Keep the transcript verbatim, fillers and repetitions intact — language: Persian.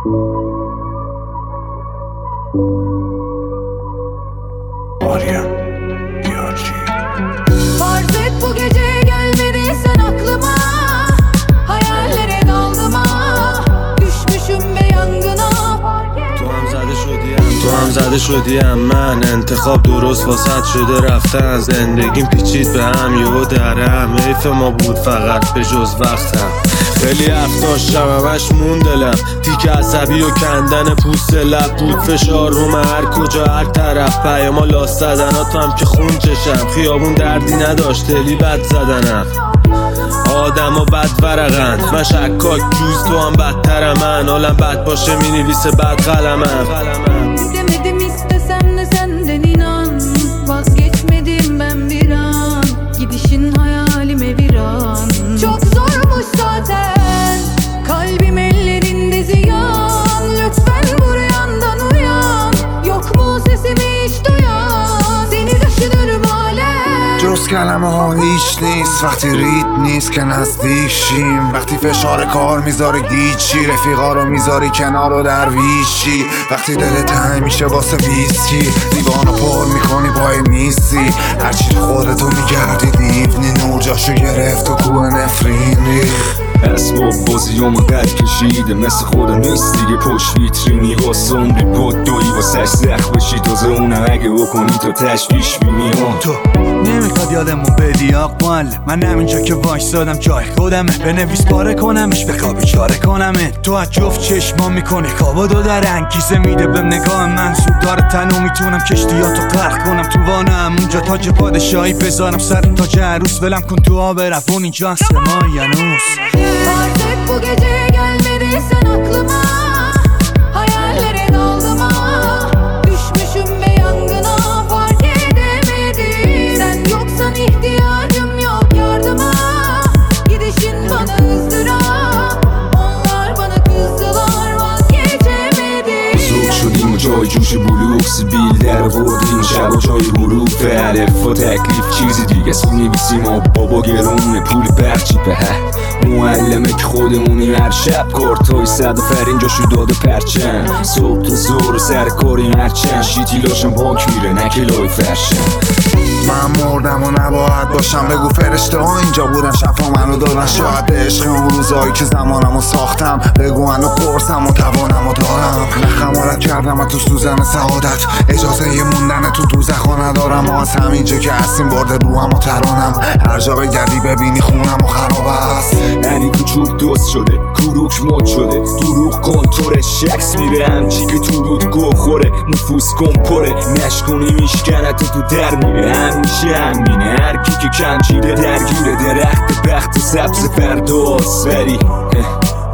Meryem Diyarcı. Farz et bu gece gelmediysen aklıma, hayallere daldım ha. Düşmüşüm به yangına. تو هم زده شدیم تو هم زده شدیم من انتخاب درست واسط شده رفتن زندگیم پیچید به هم یهو درم حیف ما بود فقط به جز وقتم خیلی حرف داشتم همش مون دلم تیک عصبی و کندن پوست لب بود فشار روم هر کجا هر طرف پیاما لاست زدنات هم که خون چشم خیابون دردی نداشت دلی بد زدنم آدم و بد ورقند من شکاک جوز تو هم بدتر من حالم bad باشه می نویسه bad قلمم Demedim istesem de senden inan, vazgeçmedim ben bir an, gidişin hayalime viran. Çok zormuş zaten, kalbim ellerinde ziyan. Lütfen bu rüyandan uyan, yok mu sesimi hiç duyan? Seni düşünürüm hala. جز کلمه ها هیچ نیست وقتی رید نیست که نزدیک شیم وقتی فشار کار میذاره گیچی رفیقا رو میذاری کنار و درویشی وقتی دلت تنگ میشه واسه ویسکی لیوانو پر میکنی پای میزی هرچی تو خودتو میگردی دیونی نور جاشو گرفت و کوه نفرین ریخ اسباب بازیامو قد کشیده مثل خود نیست دیگه پشت ویترینی واسه عمری بود دوی واسه سخت بشی تازه اونه اگه بکنی تو تشویش بینی ها تو نمیخواد یادمون بدی آقمال من همینجا که وایسادم جای خودمه بنویس پاره کنمش به خوابی چاره کنمه تو از جفت چشما میکنی خوابا دو در انگیزه میده به نگاه من زود داره تنو میتونم کشتیاتو غرق کنم تو وانم اونجا تاج پادشاهی بذارم سر تاج عروس ولم کن تو آب روون اینجا سماینوس Farz et bu gece gelmediysen aklıma, hayallere daldım ha. Düşmüşüm ve yangına, fark edemedim. Sen yoksan ihtiyacım yok yardıma, gidişin bana ızdırap. Onlar bana kızdılar, vazgeçemedim. بزرگ شدیم و جای جوش بلوغ سیبیل در آوردیم شب و جای حروف الف و تکلیف چیزی دیگه است می‌نویسیم و بابا گرونه پول برچی به معلمه که خودمونی هر شب کارتای صد و فرین جاشو داده پرچم صبح تا زور و سر کاری هرچند شیتی لاشم باک میره نکلای فرشم من مردم و نباید باشم بگو فرشته ها اینجا بودن شفا منو دادن شاید به عشق اون روزایی که زمانمو ساختم بگو منو قرصم و توانمو دارم نخمارت کردم و تو سوزن سعادت اجازه یه موندن تو دوزخو ندارم و از همینجا که هستیم برده روحم و ترانم هر جا بگردی ببینی خونم و خراب است یعنی کوچوک دوست شده کوروک مد شده دروغ کنتوره شکس میره همچی که تو رود گو خوره نفوس کن پره نشکنی میشکنت تو در میره همیشه همینه هر کی که کم چیره درگیره درخت بخت سبز فرداست ولی